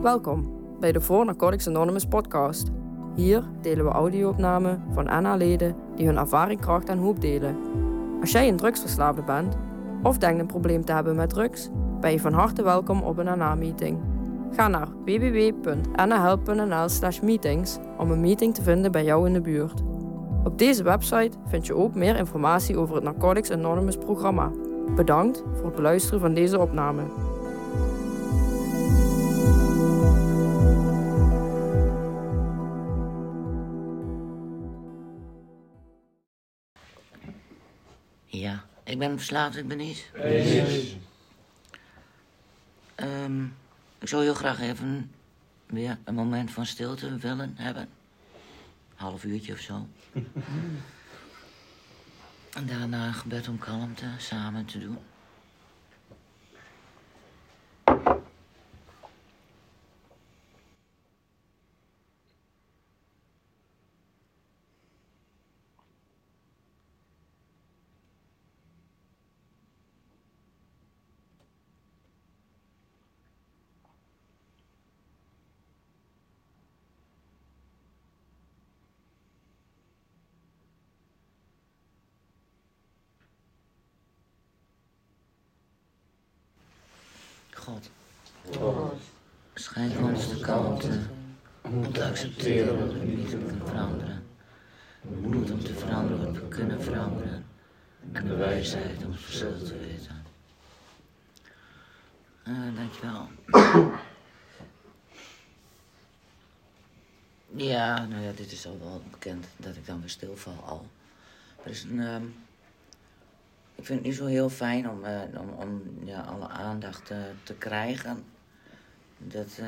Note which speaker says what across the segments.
Speaker 1: Welkom bij de For Narcotics Anonymous podcast. Hier delen we audio-opnamen van NA-leden die hun ervaring, kracht en hoop delen. Als jij een drugsverslaafde bent of denkt een probleem te hebben met drugs, ben je van harte welkom op een NA-meeting. Ga naar www.nahelp.nl/meetings om een meeting te vinden bij jou in de buurt. Op deze website vind je ook meer informatie over het Narcotics Anonymous programma. Bedankt voor het beluisteren van deze opname.
Speaker 2: Ja, ik ben verslaafd, ik ben niet. Ik zou heel graag even weer een moment van stilte willen hebben. Half uurtje of zo. En daarna een gebed om kalmte samen te doen. God, schenk ons de kalmte om te accepteren wat we niet kunnen veranderen. De moed om te veranderen wat we kunnen veranderen. En de wijsheid om het verschil te weten. Dankjewel. Ja, nou ja, dit is al wel bekend dat ik dan weer stilval al. Er is een... Ik vind het niet zo heel fijn om alle aandacht te krijgen. Dat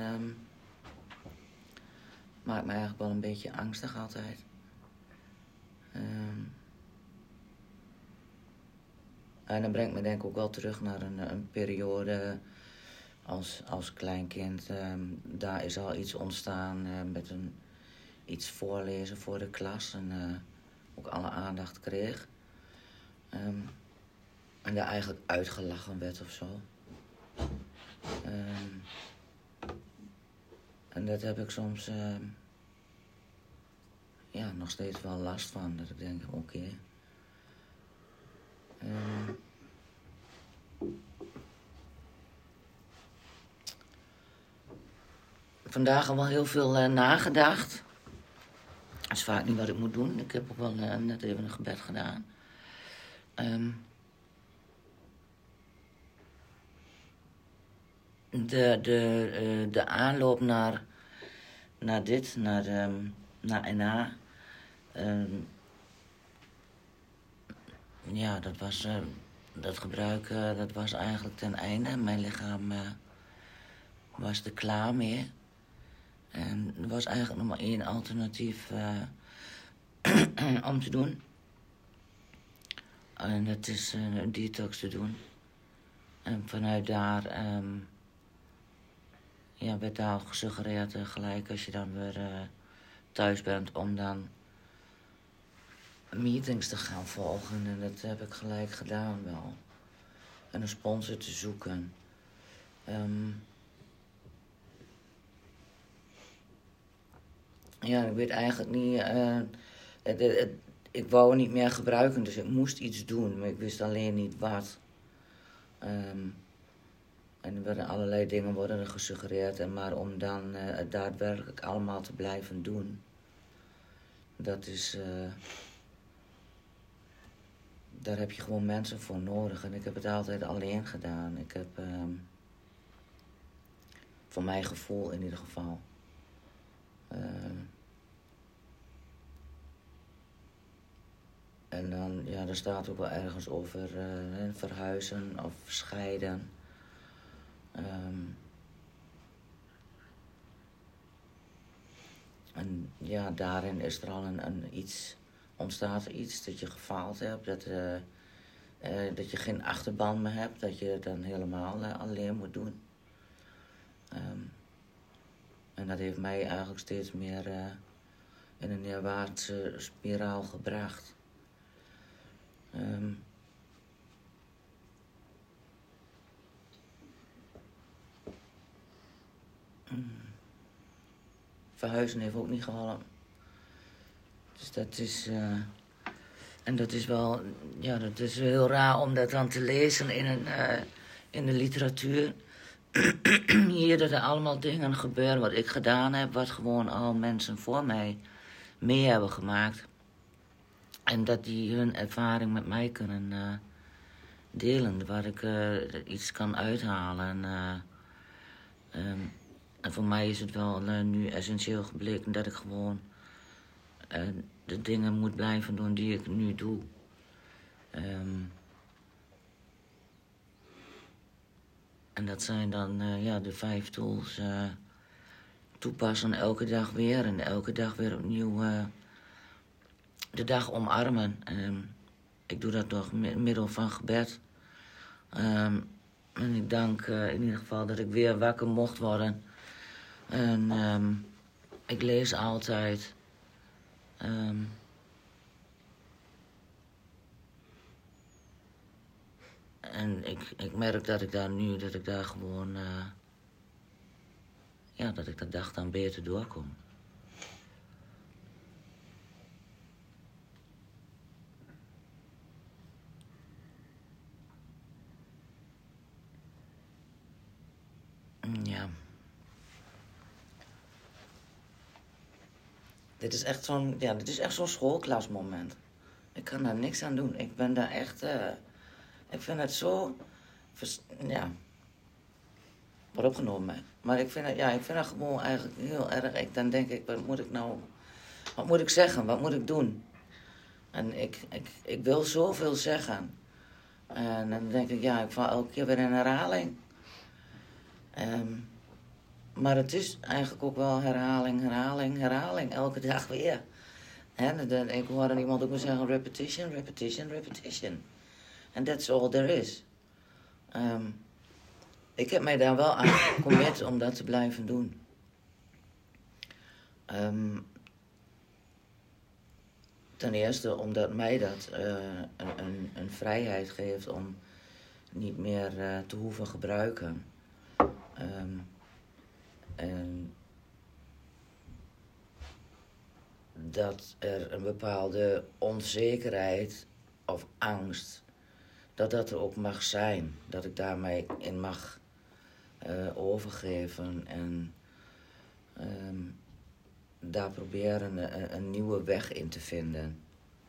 Speaker 2: maakt me eigenlijk wel een beetje angstig altijd. En dat brengt me denk ik ook wel terug naar een periode als kleinkind. Daar is al iets ontstaan met iets voorlezen voor de klas en ook alle aandacht kreeg. En daar eigenlijk uitgelachen werd of zo. En dat heb ik soms nog steeds wel last van. Dat ik denk, oké. Vandaag al wel heel veel nagedacht. Dat is vaak niet wat ik moet doen. Ik heb ook wel net even een gebed gedaan. De aanloop naar dit, naar NA. Dat gebruik, dat was eigenlijk ten einde. Mijn lichaam was er klaar mee. En er was eigenlijk nog maar één alternatief om te doen. En dat is een detox te doen. En vanuit daar werd daar al gesuggereerd gelijk als je dan weer thuis bent om dan meetings te gaan volgen. En dat heb ik gelijk gedaan wel. En een sponsor te zoeken. Ik weet eigenlijk niet... ik wou het niet meer gebruiken, dus ik moest iets doen. Maar ik wist alleen niet wat. En er werden allerlei dingen worden gesuggereerd. Maar om dan het daadwerkelijk allemaal te blijven doen... Dat is... daar heb je gewoon mensen voor nodig. En ik heb het altijd alleen gedaan. Ik heb... voor mijn gevoel in ieder geval... En dan, er staat ook wel ergens over verhuizen of scheiden. En daarin is er al ontstaat er iets dat je gefaald hebt. Dat je geen achterban meer hebt. Dat je het dan helemaal alleen moet doen. En dat heeft mij eigenlijk steeds meer in een neerwaartse spiraal gebracht. Verhuizen heeft ook niet geholpen. Dus dat is... en dat is wel... Ja, dat is heel raar om dat dan te lezen in de literatuur. Hier dat er allemaal dingen gebeuren wat ik gedaan heb... wat gewoon al mensen voor mij mee hebben gemaakt. En dat die hun ervaring met mij kunnen delen. Waar ik iets kan uithalen. En voor mij is het wel nu essentieel gebleken dat ik gewoon de dingen moet blijven doen die ik nu doe. En dat zijn dan de 5 tools. Toepassen elke dag weer en elke dag weer opnieuw de dag omarmen. Ik doe dat door middel van gebed. En ik dank in ieder geval dat ik weer wakker mocht worden. En ik lees altijd. En ik merk dat ik daar gewoon... dat ik de dag dan beter doorkom. Ja. Dit is echt zo'n schoolklasmoment. Ik kan daar niks aan doen. Ik ben daar echt... ik vind het zo... Wat opgenomen. Maar ik vind het gewoon eigenlijk heel erg... Dan denk ik, wat moet ik nou... Wat moet ik zeggen? Wat moet ik doen? En ik wil zoveel zeggen. En dan denk ik, ik val elke keer weer in herhaling. Maar het is eigenlijk ook wel herhaling, elke dag weer. Ik hoorde iemand ook maar zeggen, repetition. And that's all there is. Ik heb mij daar wel aan gecommit om dat te blijven doen. Ten eerste omdat mij dat een vrijheid geeft om niet meer te hoeven gebruiken. En dat er een bepaalde onzekerheid of angst, dat er ook mag zijn. Dat ik daarmee in mag overgeven en daar proberen een nieuwe weg in te vinden.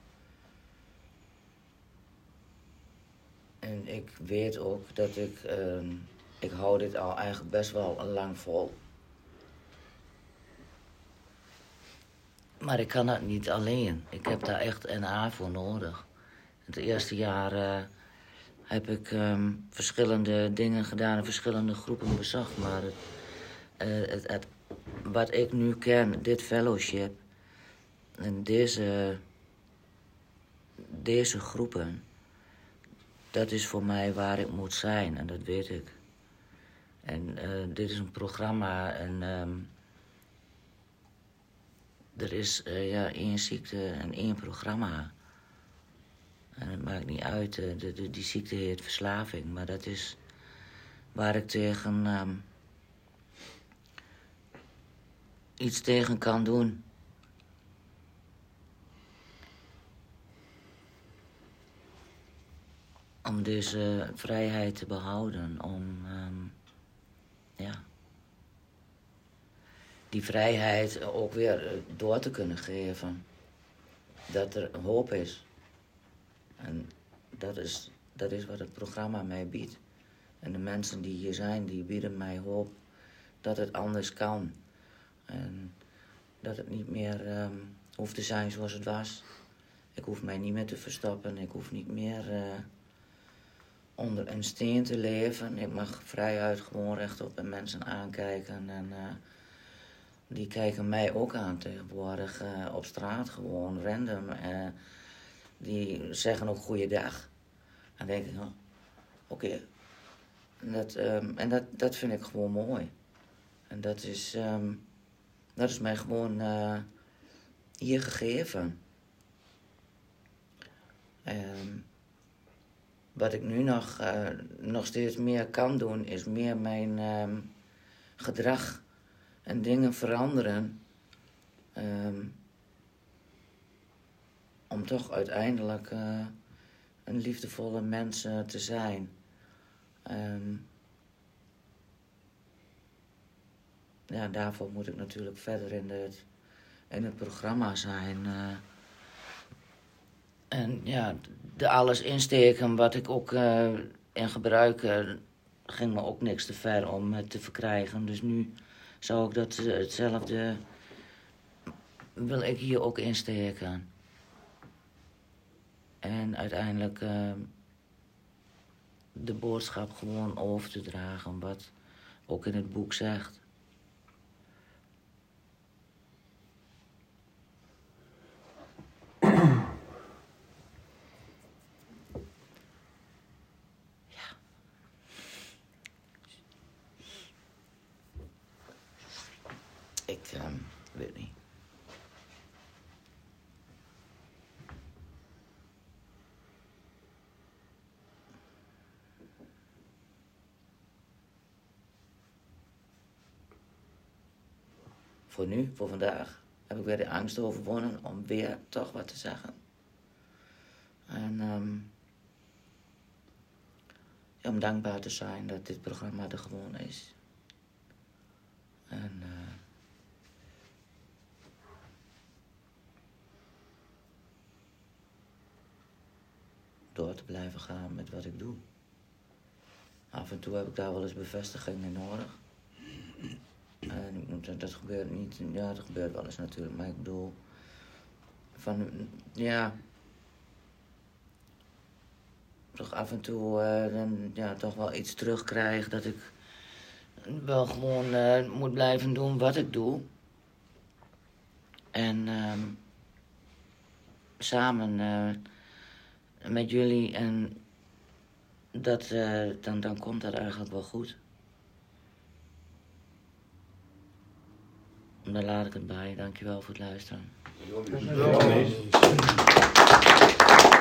Speaker 2: En ik weet ook dat ik hou dit al eigenlijk best wel lang vol. Maar ik kan dat niet alleen. Ik heb daar echt NA voor nodig. Het eerste jaar heb ik verschillende dingen gedaan en verschillende groepen bezocht. Maar wat ik nu ken, dit fellowship en deze groepen, dat is voor mij waar ik moet zijn en dat weet ik. En dit is een programma en er is 1 ziekte en 1 programma. En het maakt niet uit, die ziekte heet verslaving, maar dat is waar ik tegen iets tegen kan doen. Om deze vrijheid te behouden, om die vrijheid ook weer door te kunnen geven. Dat er hoop is. En dat is wat het programma mij biedt. En de mensen die hier zijn, die bieden mij hoop dat het anders kan. En dat het niet meer hoeft te zijn zoals het was. Ik hoef mij niet meer te verstoppen. Ik hoef niet meer onder een steen te leven. Ik mag vrijuit gewoon rechtop en mensen aankijken. En die kijken mij ook aan tegenwoordig op straat gewoon random. Die zeggen ook goeiedag. En dan denk ik, oké. En dat vind ik gewoon mooi. En dat is mij gewoon hier gegeven. Wat ik nu nog steeds meer kan doen, is meer mijn gedrag en dingen veranderen Om toch uiteindelijk een liefdevolle mens te zijn. Ja, daarvoor moet ik natuurlijk verder in het programma zijn. En ja, de alles insteken wat ik ook in gebruik, ging me ook niks te ver om het te verkrijgen. Dus nu zou ik dat hetzelfde, wil ik hier ook insteken. En uiteindelijk de boodschap gewoon over te dragen, wat ook in het boek zegt. Ik weet niet. Voor nu, voor vandaag, heb ik weer de angst overwonnen om weer toch wat te zeggen. En om dankbaar te zijn dat dit programma er gewoon is. En door te blijven gaan met wat ik doe. Af en toe heb ik daar wel eens bevestiging in nodig. En dat gebeurt niet. Ja, dat gebeurt wel eens natuurlijk. Maar ik bedoel, toch af en toe dan toch wel iets terugkrijg dat ik wel gewoon moet blijven doen wat ik doe. En samen met jullie en dat, dan komt dat eigenlijk wel goed. Daar laat ik het bij. Dankjewel voor het luisteren.
Speaker 3: Dankjewel.